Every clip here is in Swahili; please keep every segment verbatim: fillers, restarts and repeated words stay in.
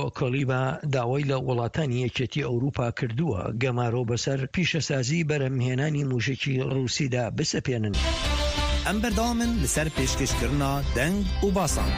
کۆلیبا داوای لە وڵاتانی یەکێتی ئەوروپا کردووە گەمارۆ بەسەر پیشەسازی بەرهەمهێنانی موشکی ڕووسیدا بسەپێنن. ئەم بەردەوامن لەسەر پێشکەشکردنا دەنگ و باسان.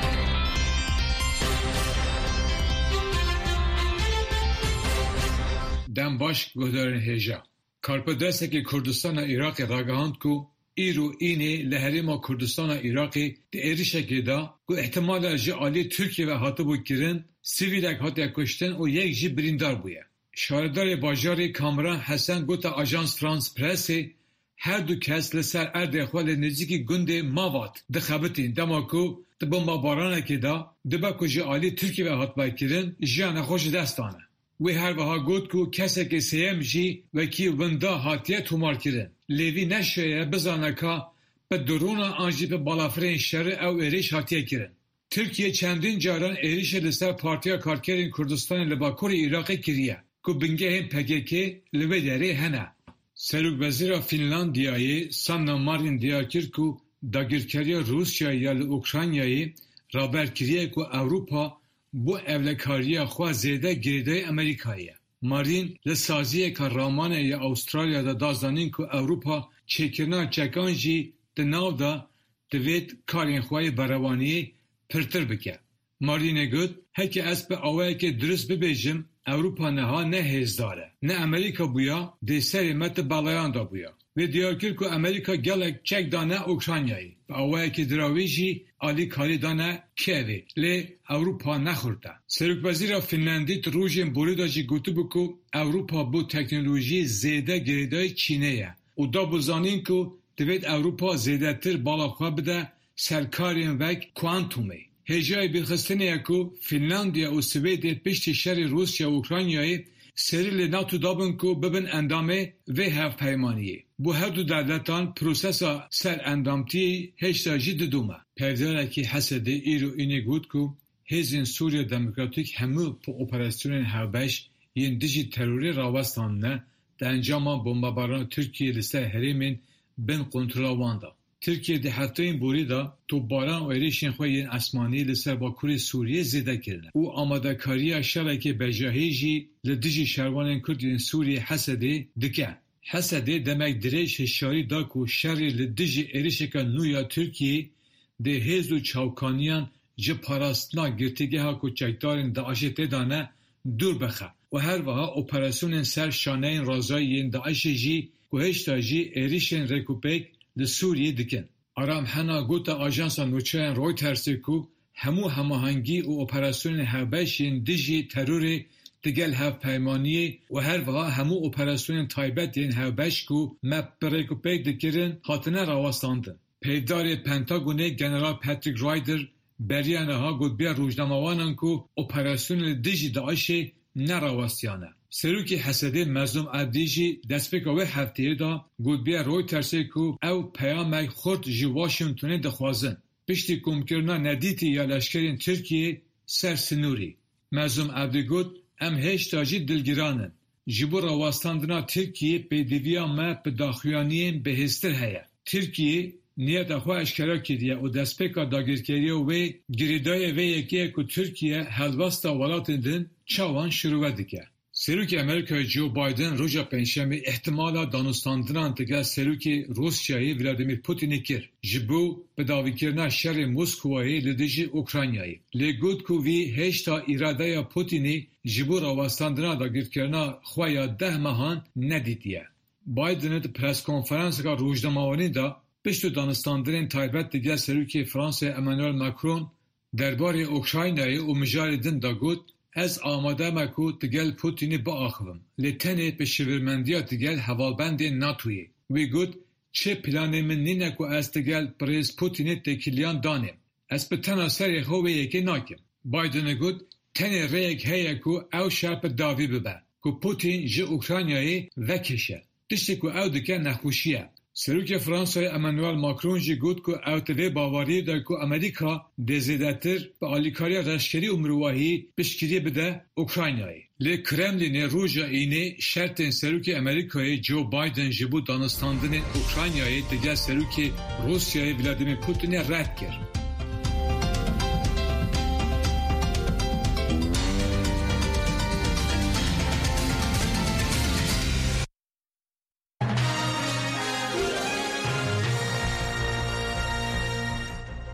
دەم باش گۆدارن هێژە. کارپەدەستێکی کوردستانە عێراقی ڕاگەهاند کو ئیرۆ ئینێ لە هەرێما کوردستانە عێراقی دە عێریشێکێدا کو احتمالا ji alî Tirkiyeyê hatibû kirin, sivîlek hatiye kuştin û yek jî birîndar bûye. Şaredarê bajarê Kamran Hesen gota Ajans France Pressê her du kes li ser erdê xwe li nêzîkî gundê Mavat dixebitin dema ku di bombabaranekê da dibe ku ji alî Tirkiyeyê hatibe kirin jiyana xwe ji destane. Wê herwiha got ku kesekê sêyem jî wekî winda hatiye tûmarkirin. Lêvî neşeye bizane ka bi drona an jî bi balafirên şerê ew êrîş hatiye kirin. Tirkiye çendîn caran êrişê li ser Partiya Karkerên Kurdistanê li Bakurê Iraqê kiriye ku bingehên P K K li vê derê hene. Serokvezîra Finlandiyayê Sanna Marin diyar kir ku dagirkeriya Rûsyayê ya li Ukraynayê raberkiriye ku Ewropa bu evlekariya xwe zêde girêdayê Amerîkayê ye. Marin li saziyeka Ramanê ya Avustralyada da zanîn ku Ewropa çêkirina çekan jî di nav da divêt karên xwe yê berevaniyê pirtir bike. Marinê got, heke ez bi awayekê durist bibêjim, Ewropa neha ne hêzdar e, ne Amerîka bûya, dê serê me ti balayan da bûya. Vê diyar kir ku Amerîka gelek çek dane Ukraynayê. Bi awayekê dirawî jî alîkarî dane Kievê, lê Ewropa nexurte. Serokvezîra Finlandî ti rojên borî da jî gotibû ku Ewropa bu teknolojiyê zêde girêdayê Çînê ye û da bizanîn ku divêt Ewropa zêdetir bala xwe bide serkarên vek kuantumê. Hêjayê bîrxistinê ye ku Finlandiya û Swêdê piştî şerê Rusya û Ukraynayê serî li NATO dabin ku bibin endamê vê hevpeymaniyê. Bu her du devletan prosesa ser endamtiyê heşta jî didûme. Pevdarekî Hesedê îro înê got ku hêzên Sûriya Demokratîk hemû operasyonên hevbeş yên dijî terorê rawestandine di encama bombabarana Tirkiyeyê li ser herêmên bin kontrola wan da. Tirkiye di hefteyên borî da topbaran û êrişên xwe yên esmanî li ser Bakurê Sûriyê zêde kirine û amadekariya şerekê bejahî jî li dijî şervanên Kurd yên Sûriyê Hesedê dike. Hesedê demek dirêj hişyarî da ku şerê li dijî êrişeka nû ya Tirkiyeyê dê hêz û çawkaniyan ji parastina girtîgeha koçekdarên Daişê têdane dûr bixe û herwiha operasyonên ser şaneyên razayî yên Daişê jî ku heşta jî êrişên Rekûpek li Sûriyê dikin. Aram hena gota ajansa nûçeyên Reutersê ku hemû hemahengî û operasyonên hevbeş yên dijî terorê digel hevpeymaniyê û herwiha hemû operasyonên taybet yên hevbeş ku me bi Rekûpek dikirin hatine rawestandin. Peyvdarê Pentagonê General Patrick Ryder beriya niha gotbiya rojnamawanan ku operasyonên dijî Daişê nerawestiyane. Serokê Hesedê Mezlûm Ebdî jî destpêka wê hefteyê da gotbiya Reutersê ku ew peyamek xurt ji Washingtonê dixwazin piştî komkirina nedîtî ya leşkerên Tirkiyeyê ser sinûrî. Mezlûm Ebdî got, em heşta jî dilgîranin. Ji bo rawestandina Tirkiyeyê pêdiviya me bi daxuyaniyên bihêztir heye. Tirkiye niyeta xwe eşkera kiriye û destpêka dagirkeriya wê girêdayê vê yekê ku Tirkiye helbesta welatên din çawan şîrove dike. Serokê Amerîkayê Joe Biden roja pênşemê ihtimala danûstandinan digel Serokê Rusyayê Vladimir Putinê kir ji bo bidavîkirina şerê Moskowayê li dijî Ukraynayê. Lê got ku vî heşta îradeya Putinê ji bo rawestandina dagirkirina xwe ya deh mehan nedîtiye. Bidenê di preskonferanseka rojnamawanî da piştî danûstandinên taybet digel Serokê Fransayê Emmanuel Macron derbarê Ukraynayê û mijarê din da got, ez amade me ku digel Putinê biaxivim, lê tenê bi şivirmendiya digel hevalbendên NATOyê. Wê got, çi planê min nîne ku ez digel Birêz Putinê têkiliyan danêm. Ez bi tena serê xwe wê yekê nakim. Bidenê got, tenê rêyek heye ku ew şer bi davî bibe, ku Putin ji Ukraynayê vekişe. Tiştê ku ew dike nexweşî ye. Serokê Fransayê Emmanuel Macron jî got ku ew ti vê bawariyê de ku Amerîka dê zêdetir bi alîkariya leşkerî û mirovahî piştgirî bide Ukraynayê. Lê Kremlînê roja înê şertên Serokê Amerîkayê Joe Biden ji bo danûstandinên Ukraynayê digel Serokê Rusyayê Vladimir Putinê red kir.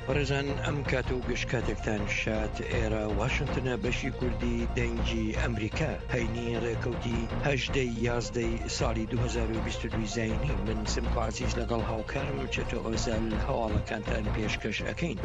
ڕێزان ئەم کاتە و گەشت کاتێکتان شات ئێرە واشنگتنە بەشی کوردی دەنگی ئەمریکا هەینی ڕێکەوتی هەژدەی یازدەی ساڵی دوو هەزار و بیست و دوو زاینی من سمکۆ عەزیز لەگەڵ هاوکارم چێتۆ ئۆزەل هەواڵەکانتان پێشکەش ئەکەین.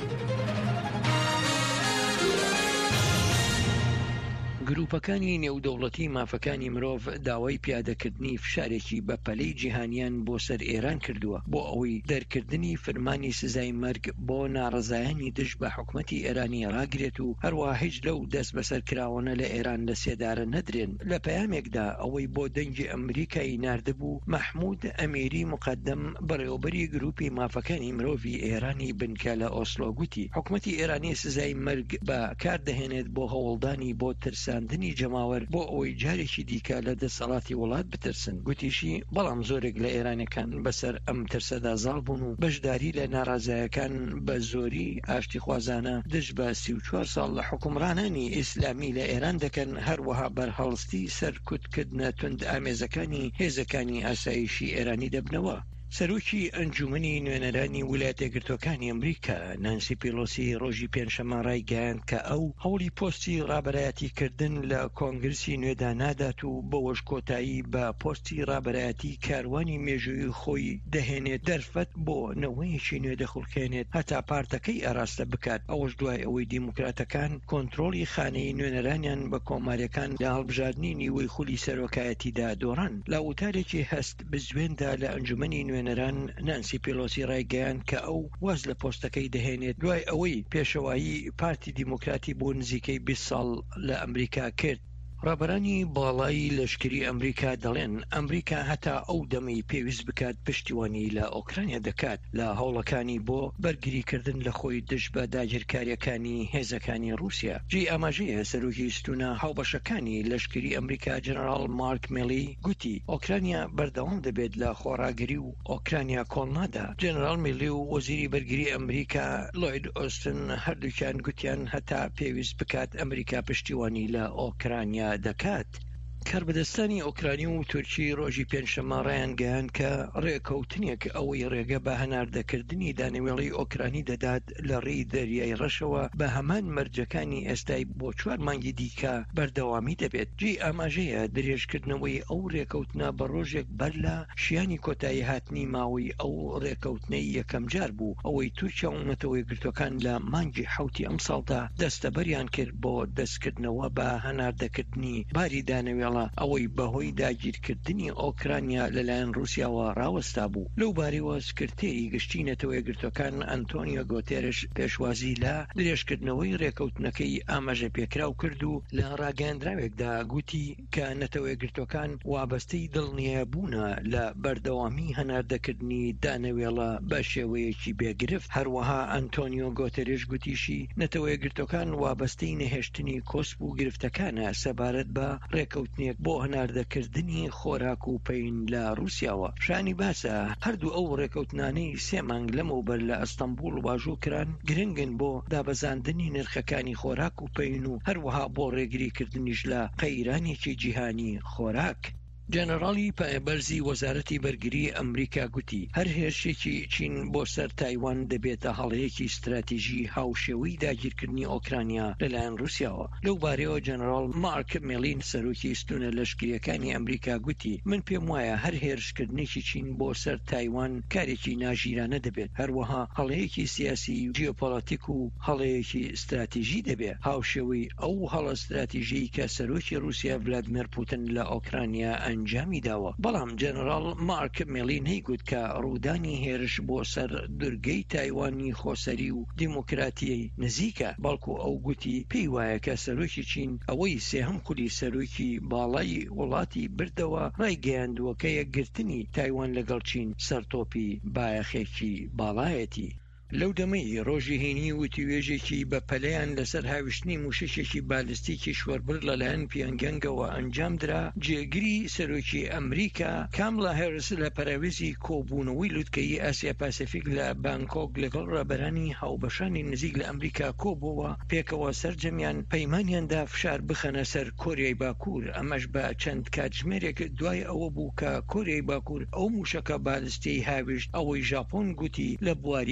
گروپەکانی نێودەوڵەتی مافەکانی مرۆڤ داوای پیادەکردنی فشارێکی بە پەلەی جیهانیان بۆ سەر ئێران کردووە بۆ ئەوەی دەرکردنی فەرمانی سزای مەرگ بۆ ناڕەزایانی دژ بە حکومەتی ئێرانی ڕاگرێت و هەروە هیچ لەو دەست بەسەر کراوەنە لە ئێران لە سێدارە نەدرێن. لە پەیامێکدا ئەوەی بۆ دەنگی ئەمریکایی ناردبوو مەحموود ئەمیری مقدم بەڕێوەبەری گروپی مافەکانی مرۆڤی ئێرانی بنکە لە ئۆسلۆ گوتی حکومەتی ئێرانی سزای مەرگ بە کار دەهێنێت بۆ هەوڵدانی بۆ ترساندنی جەماوەر بۆ ئەوەی جارێکی دیکە لە دەسەڵاتی وڵات بترسن. گوتیشی بەڵام زۆرێک لە ئێرانەکان بەسەر ئەم ترسەدا زاڵ بوون و بەشداری لە ناڕازایەکان بە زۆری ئاشتی خوازانە دژ بە سی و چوار ساڵ لە حکومڕانانی ئیسلامی لە ئێران دەکەن، هەروەها بەرهەڵستی سەرکوتکردنە تند ئامێزەکانی هێزەکانی ئاسایشی ئێرانی دەبنەوە. سەرۆکی ئەنجومەنی نوێنەرانی ویلایەتە یەکگرتووەکانی ئەمریکا نانسی پیلۆسی ڕۆژی پێنجشەممە ڕایگەیاند کە ئەو هەوڵی پۆستی ڕابەرایەتیکردن لە کۆنگرسی نوێدا نادات و بەوەش کۆتایی بە پۆستی ڕابەرایەتی کاروانی مێژووی خۆی دەهێنێت دەرفەت بۆ نەوەیەکی نوێ دەخڵکێنێت هەتا پارتەکەی ئاراستە بکات. ئەوەش دوای ئەوەی دیموکراتەکان کۆنتڕۆڵی خانەی نوێنەرانیان بە کۆماریەکان لە هەڵبژاردننی نیوەی خولی سەرۆکایەتیدا دۆڕان. لە وتارێکی هەست بزوێندا لە ئەنجومەنی نوێنەران نانسی پیلۆسی ڕایگەیاند کە ئەو واز لە پۆستەکەی دەهێنێت دوای ئەوەی پێشەوایی پارتی دیموکراتی بۆ نزیکەی بیست ساڵ لە ئەمریکا کرد. ڕابەرانی باڵایی لەشکری ئەمریکا دەڵێن ئەمریکا هەتا ئەو دەمەی پێویست بکات پشتیوانی لە ئۆکرانیا دەکات لە هەوڵەکانی بۆ بەرگریکردن لە خۆی دژ بە داگیرکاریەکانی هێزەکانی رووسیا. جێ ئاماژەیە سەرۆکی ستونە هاوبەشەکانی لەشکری ئەمریکا جەنەرال مارک میلی گوتی ئۆکرانیا بەردەوام دەبێت لە خۆڕاگری و ئۆکرانیا کۆڵنادا. جەنەرال میلی و وەزیری بەرگری ئەمریکا لۆید ئۆستن هەردووکیان گوتیان هەتا پێویست بکات ئەمریکا پشتیوانی لە ئۆکرانیا دەکات. کاربەدەستانی ئۆکرانی و تورکی ڕۆژی پێنجشەممە ڕایانگەیاند کە ڕێکەوتنێک ئەوەی ڕێگە بە هەناردەکردنی دانەوێڵی ئۆکرانی دەدات لە ڕێی دەریای ڕەشەوە بە هەمان مەرجەکانی ئێستای بۆ چوار مانگی دیکە بەردەوامی دەبێت. جێ ئاماژەیە درێژکردنەوەی ئەو ڕێکەوتنە بە ڕۆژێک بەر لە شیانی کۆتایی هاتنی ماوەی ئەو ڕێکەوتنەی یەکەم جار بوو ئەوەی تورکیا و نەتەوە یەکگرتووەکان لە مانگی حوتی ئەم ساڵدا دەستەبەریان کرد بۆ دەستکردنەوە بە هەناردەکردنی باری دانەوێڵ ئەوەی بەهۆی داگیرکردنی ئۆکرانیا لەلایەن رووسیاوە ڕاوەستا بوو. لەو بارەوە سکرتێری گشتی نەتەوە یەکگرتووەکان ئەنتۆنیۆ گۆتێرش پێشوازی لە درێژکردنەوەی ڕێکەوتنەکەی ئاماژە پێکراو کرد و لە ڕاگەیاندراوێکدا گوتی کە نەتەوە یەکگرتووەکان وابەستەی دڵنیابوونە لە بەردەوامی هەناردەکردنی دانەوێڵە بە شێوەیەکی بێگرفت. هەروەها ئەنتۆنیۆ گۆتێرش گوتیشی نەتەوە یەکگرتووەکان وابەستەی نەهێشتنی کۆسپ و گرفتەکانە سەبارەت بە ڕێکەوتنی بۆ هەناردەکردنی خۆراک و پەین لە رووسیاوە. شانی باسە هەردوو ئەو ڕێکەوتنانەی سێ مانگ لەمەوبەر لە ئەستەمبول واژوو کران گرنگن بۆ دابەزاندنی نرخەکانی خۆراک و پەین و هەروەها بۆ ڕێگریکردنیش لە قەیرانێکی جیهانی خۆراک. جەنەڕاڵی پایەبەرزی وەزارەتی بەرگری ئەمریکا گوتی هەر هێرشێکی چین بۆ سەر تایوان دەبێتە هەڵەیەکی استراتیژی هاوشێوەی داگیرکردنی ئۆکرانیا لەلایەن رووسیاوە. لەو بارەوە جەنەڕاڵ مارک میلین سەرۆکی ستونە لەشکریەکانی ئەمریکا گوتی من پێم وایە هەر هێرشکردنێکی چین بۆ سەر تایوان کارێکی ناژیرانە دەبێت، هەروەها هەڵەیەکی سیاسی و جیۆپۆلیتیک و هەڵەیەکی استراتیژی دەبێت. هاوشێوەی ئەو هەڵە استراتیژی کە سەرۆکی رووسیا ڤلادیمیر پوتین لە ئۆکرانیا ئەنجامی داوە. بەڵام جەنەڕاڵ مارک میلین هەیگوت کە ڕوودانی هێرش بۆ سەر دورگەی تایوانی خۆسەری و دیموکراتی نزیکە، بەڵکو ئەو گوتی پێی وایە کە سەرۆکی چین ئەوەی سێهەم خولی سەرۆکی باڵای وڵاتی بردەوە ڕایگەیاندووە کە یەکگرتنی تایوان لەگەڵ چین سەرتۆپی بایەخێکی باڵایەتی. لەو دەمەی ڕۆژی هینی وتیوێژێکی بە پەلەیان لەسەر هاوشتنی موشکێکی بالستیکی شوەربر لەلایەن پیۆنگیانگەوە ئەنجام درا. جێگیری سەرۆکی ئەمریکا کاملا هێرس لە پەراوێزی کۆبوونەوەی لووتکەی ئاسیا پاسیفیک لە بانکۆک لەگەڵ ڕێبەرانی هاوبەشانی نزیک لە ئەمریکا کۆبووە پێکەوە سەرجەمیان پەیمانیاندا فشار بخەنە سەر کۆریای باکوور. ئەمەش بە چەند کاتژمێرێک دوای ئەوە بوو کە کۆریای باکوور ئەو موشکە بالستی هاوشت ئەوەی ژاپۆن گوتی لە بواری ئاوەکەی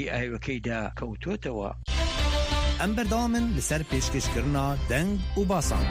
تێیدا کەوتۆتەوە. ئەم بەردەوامن لەسەر پێشکەشکردنا دەنگ و باسان.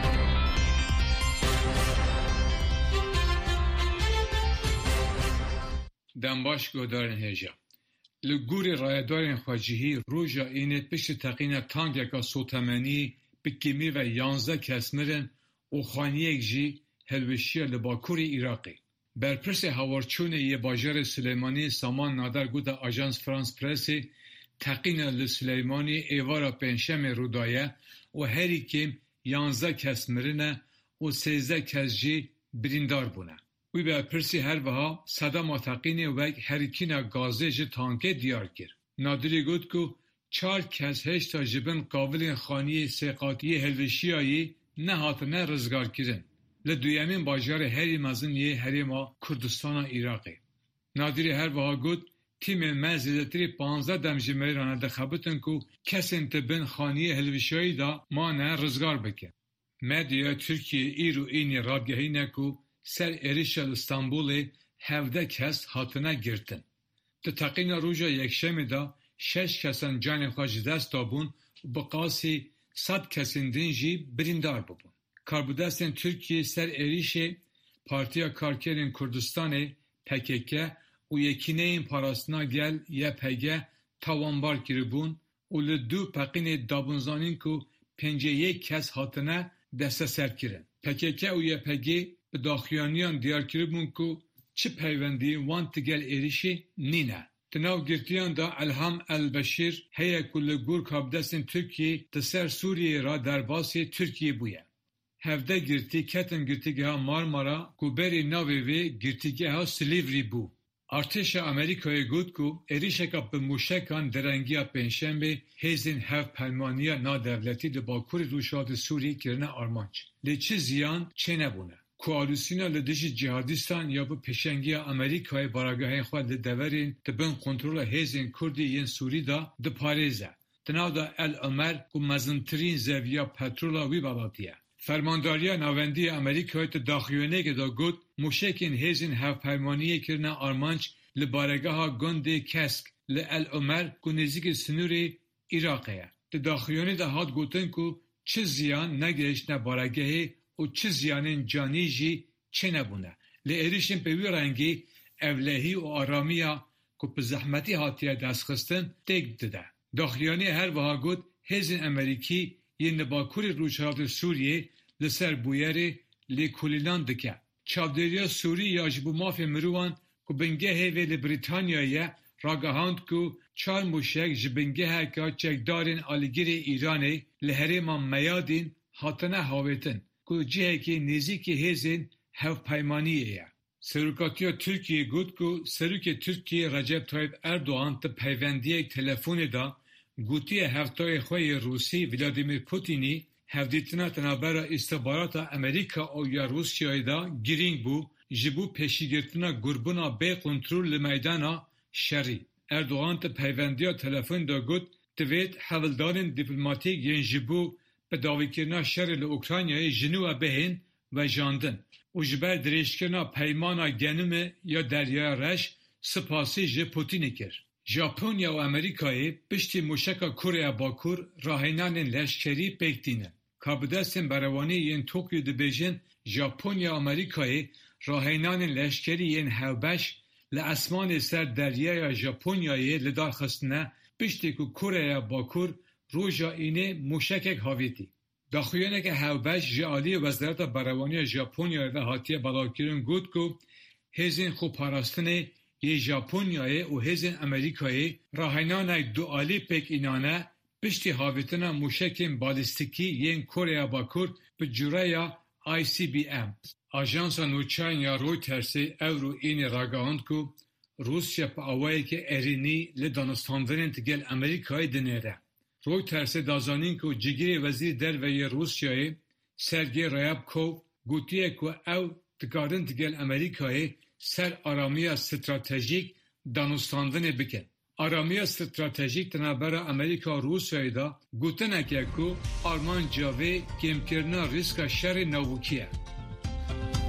دەمباش گۆدارن هێژە. li gorî rayedarên xwecihî roja înê piştî teqîna tankeka sotemenî bi kêmî ve yanzdeh kes mirin û xaniyek jî helweşiya li bakurê Iraqê. Berpirsê hawarçûnê yê bajarê Silêmanî Saman Nader gote Ajans France Pressê teqîna li Silêmanî êvara pênşemê rûdaye û herî kêm yanzdeh kes mirine û sêzdeh kes jî birîndar bûne. Wî berpirsî her wiha sedema teqînê wek herîkîna gazê ji tankê diyar kir. Nadirî got ku çar kes heşta ji bin qavilên xaniyê sêqatiyê helweşiyayê nehatine rizgarkirin li duyemîn bajarê herî mezin yê Herêma Kurdistana Iraqê. Nadirî her wiha got tîmên me zêdetirî panzdeh dem ji mêran dixebitin ku kesên di bin xaniyê helweşiyayê da mane rizgar bikin. Medyaya Tirkiye îr û înê radgehîne ku ser êrişa li Stenbolê hevdeh kes hatine girtin. Di teqîna roja yekşemê da şeş kesan canê xwe ji dest dabûn û bi qasî sed kesên din jî birîndar bibûn. Karbidestên Tirkiye ser êrişê Partiya Karkerên Kurdistanê P K K û Yekîneyên Parastina Gel Y P G tawanbar kiribûn û li du peqînê dabûnzanîn ku pêncî yek kes hatine desteserkirin. P K K û Y P G bi daxuyaniyan diyar kiribûn ku çi peywendiyê wan ti gel êrişê nîne. Di nav girtiyan da Elham El-Beşîr heye ku li gor kabdestên Tirkiyê di ser Sûriyeyê ra derbasê Tirkiye bûye. Hevdeh girtî ketin girtîgeha Marmara ku berê navê wê girtîgeha Silivri bû. Artêşa Amerîkayê got ku êrişeka bi mûşekan derengiya pênşemê hêzên hevpeymaniya nadewletî li bakurê Rûşatê Sûriyê kirine armanc. Lê çi ziyan çê nebûne. Koalîsyona li dijî cihadîstan ya bi pêşengiya Amerîkayê baragehên xwe li deverên di bin kontrola hêzên Kurdî yên Sûrî da diparêze. Di nav da El Ömer ku mezintirîn zeviya petrola wî velatiye. Fermandariya Navendî Amerîkayê di daxuyanekê da got mûşekên hêzên hevpeymaniyê kirine armanc li baregeha gundê Kesk li El Ömer ku nêzîkî sinûrê Iraqê ye. Di daxuyanê de hat gotin ku çi ziyan negihiştine baregehê û çi ziyanên canî jî çê nebûne. Li êrişên pê wî rengî evlehî û aramiya ku bi zehmetî hatiye destxistin têk dide. Daxuyanê her wiha got hêzên Amerîkî yên li bakurê Rûşatê Sûriyê li ser bûyerê lêkolînan dike. Çavdêriya Sûrî ya ji bo mafê mirovan ku bingehê wê li Brîtanyayê ragihand ku çar mûşek ji bingeheka çekdarên alîgirê Îranê li herêma Meyadîn hatine hawêtin ku cihekî nêzîkî hêzên hevpeymaniyê ye. Serokatiya Tirkiye got ku Serokê Tirkiye Recep Tayyip Erdoğan di peywendiyek telefonê da gotiye heftayê xwe yê Rûsî Vladimir Putinî hevdîtina tenabera îstihbarata Amerîka û ya Rûsyayê da girîng bû ji bo pêşîgirtina gurbûna bê kontrol li meydana şerî. Erdoğan di peyvendiya telefonê da got divêt hevildarên dîplomatîk yên ji bo bi dawîkirina şerê li Ukraynayê ji nû ve bihên vejandin û ji ber dirêjkirina peymana genimê ya Deryaya Reş spasî ji Putinê kir. Japonya û Amerîkayê piştî mûşeka Koreya Bakur rahênanên leşkerî pêk dînin. Kabidestên berewanî yên Tokyo dibêjin Japonya û Amerîkayê rahênanên leşkerî yên hewbeş li esmanê ser deryaya Japonyayê li dar xistine piştî ku Koreya Bakur roja înê mûşekek havêtî. Daxuyaneke hewbeş ji aliyê Wezareta Berewaniya Japonyayê ve hatiye belavkirin got ku hêzên xweparastinê yê Japonyayê û hêzên Amerîkayê rahênanek dualî pêk înane piştî havêtina mûşekên balîstikî yên Koreya Bakur bi cûreya I C B M. Ajansa nûçeyên ya Reutersê ew û înê ragihand ku Rusya bi awayekî êrînî li danûstandanên ti gel Amerîkayê dinêre. Reutersê dazanîn ku cigirê Wezîrê Derveyê Rusyayê Sergey Ryabkov gotiye ku ew dikarin ti gel Amerîkayê ser aramiya stratejîk danûstandanê bikin. Aramiya stratejîk tenabera Amerîka û Rûsyayê da gotineke ku armanca wê kêmkirina rîska şerê navûkî ye.